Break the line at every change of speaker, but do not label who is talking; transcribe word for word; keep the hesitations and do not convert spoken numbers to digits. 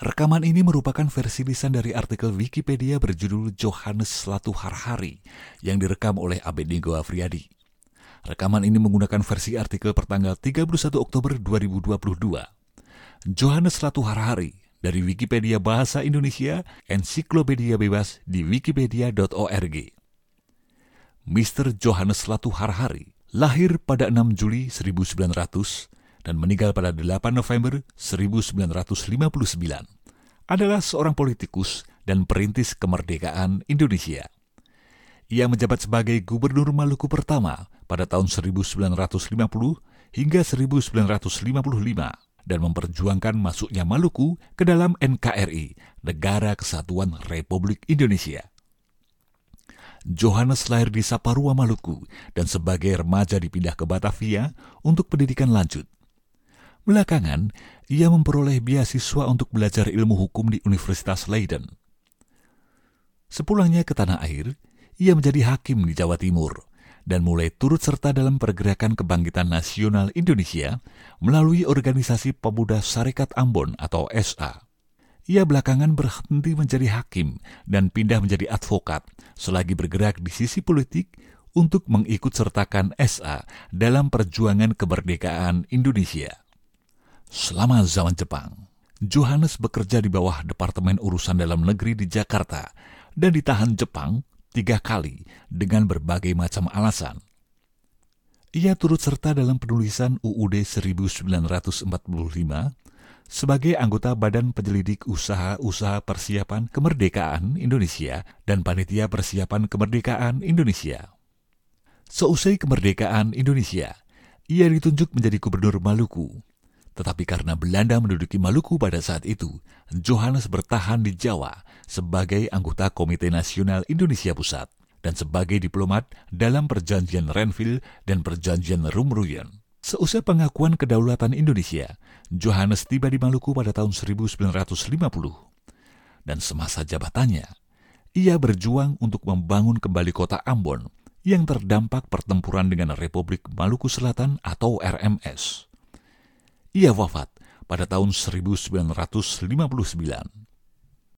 Rekaman ini merupakan versi lisan dari artikel Wikipedia berjudul Johannes Slatu Harhari yang direkam oleh Abednego Afriyadi. Rekaman ini menggunakan versi artikel pertanggal tiga puluh satu Oktober dua ribu dua puluh dua. Johannes Slatu Harhari dari Wikipedia Bahasa Indonesia, ensiklopedia bebas di wikipedia dot org. mister Johannes Slatu Harhari lahir pada enam Juli seribu sembilan ratus dan meninggal pada delapan November seribu sembilan ratus lima puluh sembilan, adalah seorang politikus dan perintis kemerdekaan Indonesia. Ia menjabat sebagai Gubernur Maluku pertama pada tahun seribu sembilan ratus lima puluh hingga seribu sembilan ratus lima puluh lima dan memperjuangkan masuknya Maluku ke dalam N K R I, Negara Kesatuan Republik Indonesia. Johannes lahir di Saparua, Maluku, dan sebagai remaja dipindah ke Batavia untuk pendidikan lanjut. Belakangan, ia memperoleh beasiswa untuk belajar ilmu hukum di Universitas Leiden. Sepulangnya ke tanah air, ia menjadi hakim di Jawa Timur dan mulai turut serta dalam pergerakan kebangkitan nasional Indonesia melalui organisasi Pemuda Sarekat Ambon atau S A. Ia belakangan berhenti menjadi hakim dan pindah menjadi advokat selagi bergerak di sisi politik untuk mengikut sertakan S A dalam perjuangan kemerdekaan Indonesia. Selama zaman Jepang, Johannes bekerja di bawah Departemen Urusan Dalam Negeri di Jakarta dan ditahan Jepang tiga kali dengan berbagai macam alasan. Ia turut serta dalam penulisan U U D seribu sembilan ratus empat puluh lima sebagai anggota Badan Penyelidik Usaha-Usaha Persiapan Kemerdekaan Indonesia dan Panitia Persiapan Kemerdekaan Indonesia. Seusai kemerdekaan Indonesia, ia ditunjuk menjadi Gubernur Maluku. Tetapi karena Belanda menduduki Maluku pada saat itu, Johannes bertahan di Jawa sebagai anggota Komite Nasional Indonesia Pusat dan sebagai diplomat dalam Perjanjian Renville dan Perjanjian Rumruyen. Seusai pengakuan kedaulatan Indonesia, Johannes tiba di Maluku pada tahun seribu sembilan ratus lima puluh. Dan semasa jabatannya, ia berjuang untuk membangun kembali kota Ambon yang terdampak pertempuran dengan Republik Maluku Selatan atau R M S. Ia wafat pada tahun seribu sembilan ratus lima puluh sembilan.